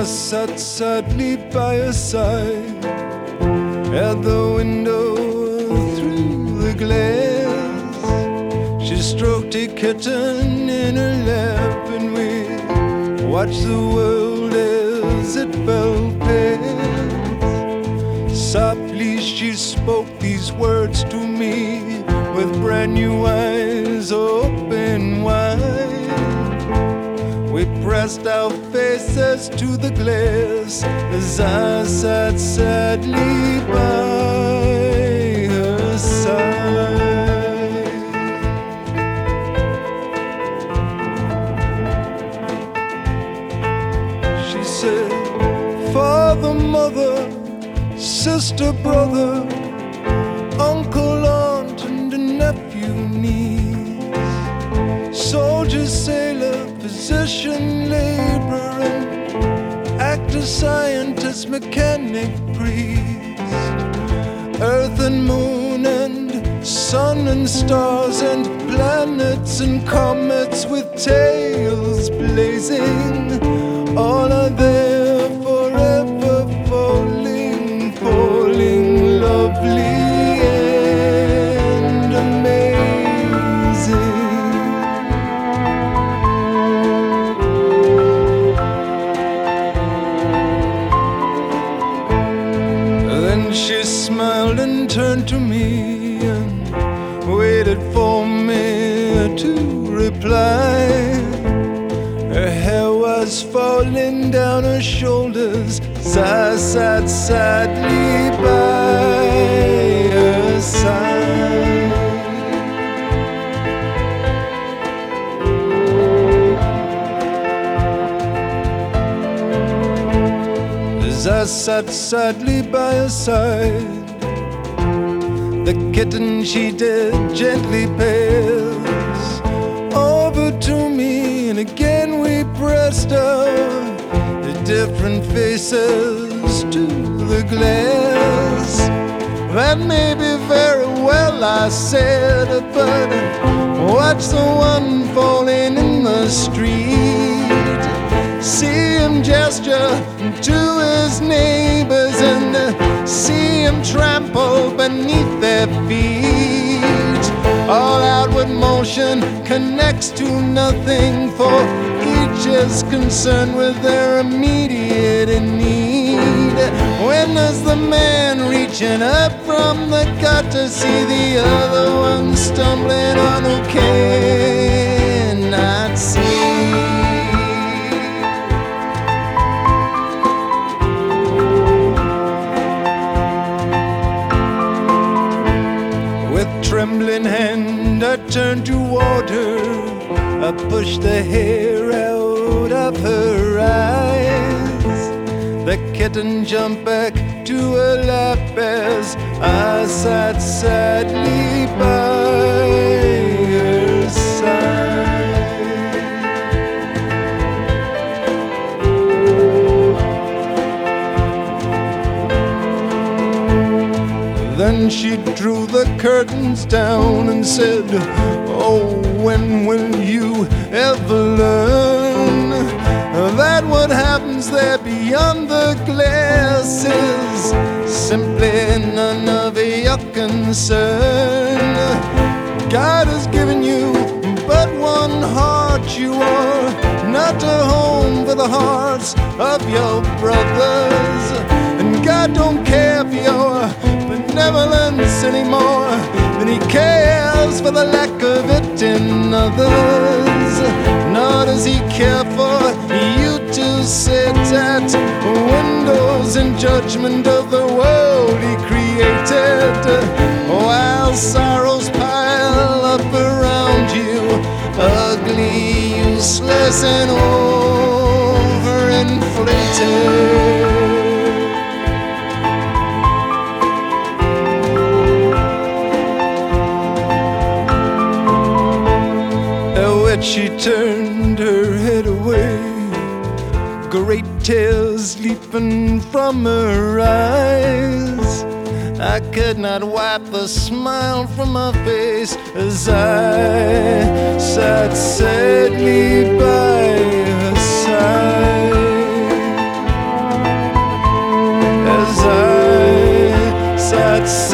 sat sadly by her side at the window through the glass. She stroked a kitten in her lap, and we watched the world as it fell past. Softly she spoke these words to me, with brand new eyes open wide. We pressed our faces to the glass as I sat sadly by her side. She said, father, mother, sister, brother, uncle, aunt, and a nephew, niece, soldier, sailor, physician, laborer, actor, scientist, mechanic, priest, earth and moon and sun and stars and planets and comets with tails blazing, all are there forever falling, falling, lovely and amazing. Then she smiled and turned to me and waited for me to reply. Her hair was falling down her shoulders as I sat sadly by her side. As I sat sadly by her side, the kitten she did gently pass over to me, and again we pressed our different faces to the glass. That may be very well, I said, but watch the one falling in the street. See him gesture to his neighbors and see him trample beneath their feet. All outward motion connects to nothing, for each is concerned with their immediate need. When does the man reaching up from the gutter see the other one stumbling on who cannot see? With trembling hand I turned toward her, I pushed the hair out of her eyes. The kitten jumped back to her lap as I sat sadly by her side. Then she drew the curtains down and said, oh, when will you ever learn that what happens there beyond the glass is simply none of your concern? God has given you but one heart. You are not a home for the hearts of your brothers, and God don't care for your benevolence anymore than He cares for the lack of it in others. Nor does He care for you to sit at windows in judgment of the world He created, while sorrows pile up around you, ugly, useless, and overinflated. She turned her head away, great tears leaping from her eyes. I could not wipe the smile from her face as I sat sadly by her side. West Side